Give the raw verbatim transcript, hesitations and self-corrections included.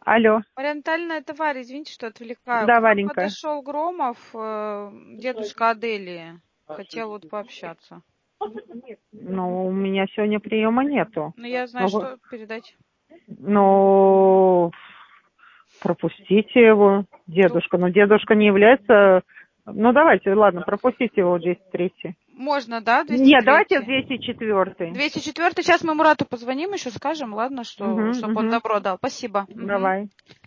Алло. Мария Анатольевна, это Варя, извините, что отвлекаю. Да, К нам Варенька. подошел Громов, э, дедушка Аделии. Хотел вот пообщаться. Ну, у меня сегодня приема нету. Ну, я знаю, Ну, что передать. ну, пропустите его, дедушка. Но дедушка не является... Ну, давайте, ладно, пропустите его в двести третий. Можно, да, двести Нет, давайте в третий? двести четвёртый. двести четвёртый. Сейчас мы Мурату позвоним, еще скажем, ладно, что, Угу, чтобы он угу. добро дал. Спасибо. Мгм. Давай.